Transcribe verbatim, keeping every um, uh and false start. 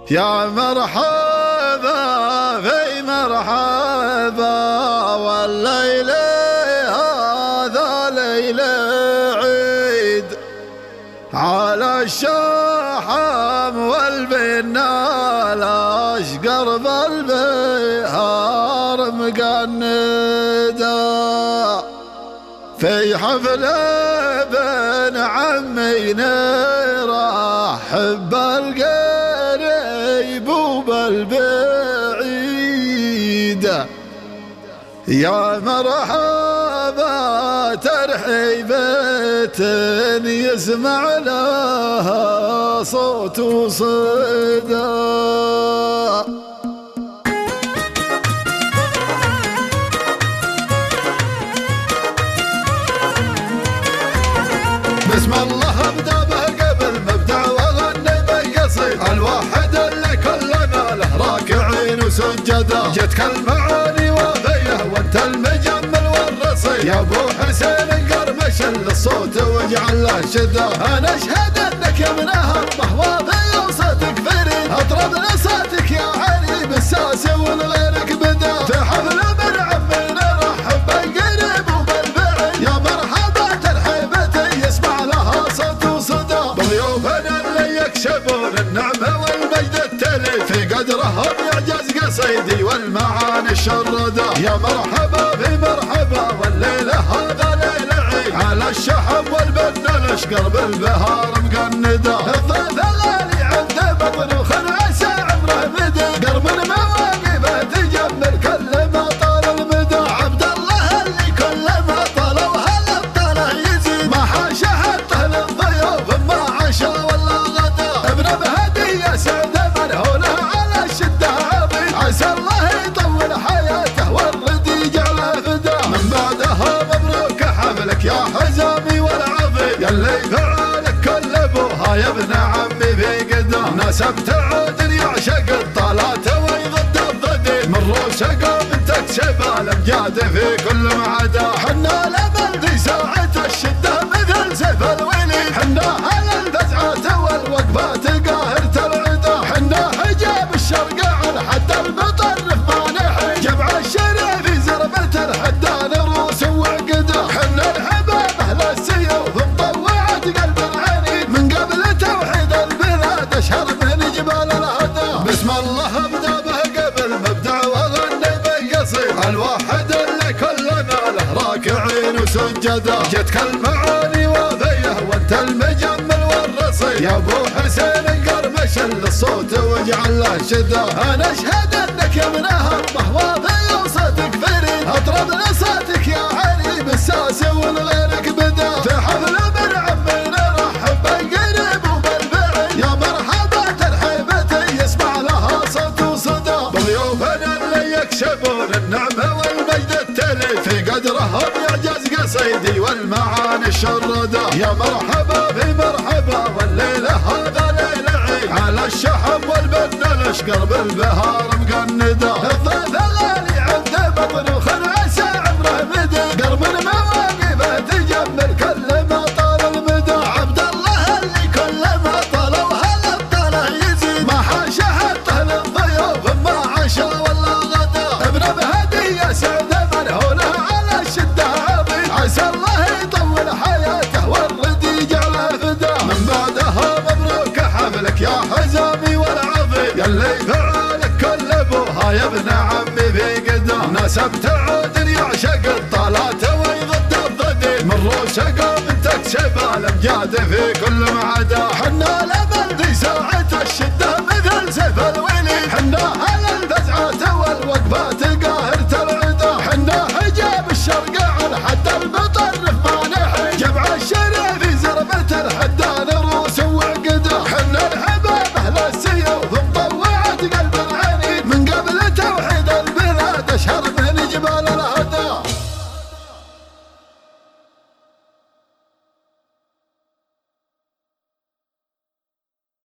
يا مرحبا في مرحبا والليل هذا ليل عيد على الشحم والبنا الأشقر بالبهار مقندا في حفل ابن عمي نرحب بالقريب وبالبعيد يا مرحبا ترحيبة يسمع لها صوت وصدى. بسم الله ابدا به قبل مبدع وغني بالقصيد الواحد اللي كلنا له راكعين وسجدا جتك المعاني وفيه وانت المجمل والرصيد يا ابو حسين قرمش للصوت واجعل له شدا. انا اشهد انك يا من هربه واضي وصوتك فريد اطرب لصوتك يا علي بالساسي والغيرك بدا في حفل ابن عمي نرحب بالقريب وبالبعيد يا مرحبا ترحيبتي يسمع لها صوت وصدى بضيوفنا اللي يكشفون النعمه والمجد التلي في قدرهم يعجز قصيدي والمعاني الشرده يا مرحبا في مرحبا والليله هذا ليل عيد على الشحم والبن الاشقر بالبهار مقنده الضيف الغالي عنده بطن وخنعسه عمره مدى قرب مواقفه تجمل كل ما طال المدى عبد الله اللي كل ما طال وهلا طاله يزيد ما حاشا حتى للضيوف ما عشا ولا غدا ابن بهديه سعده مرهونه على الشده عظيم عسى الله يطول حياته والرد يجعله فدا من بعدها مبروك حفلك يا حزامي والعظيم يلي فعالك كل ابوها يا ابن عمي في قدام نسبت عود يعشق الطالات ويضد الضدين من روسه قوم تكسب الامجاد في كل معدا حنا الامل في ساعه الشده مثل سيف الوليد حنا على الفزعات والوقفات قاهرة العدا حنا حجاب الشرق على حد المطرف ما نحيد جمع الشريف زربة الحدان روس وعقدا حنا الحباب اهل السيوف مطوعة قلب العنيد من قبل توحيد البلاد اشهر من جبال الهدى بسم الله ابدا به قبل مبدع وغني بالقصيد الواحد اللي كلنا له راكعين وسجدا جتك المعاني وفيه وانت المجمل والرصيد يا ابو حسين قرمش للصوت واجعل له شدا. انا اشهد انك يا من هربه واضي وصوتك فريد اطرب لصوتك يا علي بالساسي والغيرك بدا في حفل ابن عمي نرحب بالقريب وبالبعيد يا مرحبا ترحيبتي يسمع لها صوت وصدى بضيوفنا اللي يكشفون النعمه والمجد التلي في قدرهم يعجز قصيدي والمعاني الشرده يا مرحبا في مرحبا والليله هذا ليل عيد على الشحم والبن الاشقر بالبهار مقنده الضيف الغالي عنده بطن وخنعسه عمره مدى قرب مواقفه تجمل كل ما طال المدى عبد الله اللي كل ما طال وهلا طاله يزيد ما حاشا حتى للضيوف ما عشا ولا غدا ابن بهديه سعده مرهونه على الشده عظيم عسى الله يطول حياته والرد يجعله فدا من بعدها مبروك حفلك يا حزامي والعظيم يلي فعالك كل ابوها يا ابن عمي في قدام نسبت عود يعشق الطالات ويضد الضدين من روسه قوم تكسب الامجاد في كل معدا حنا الامل في ساعه الشده مثل سيف الوليد حنا على الفزعات والوقفات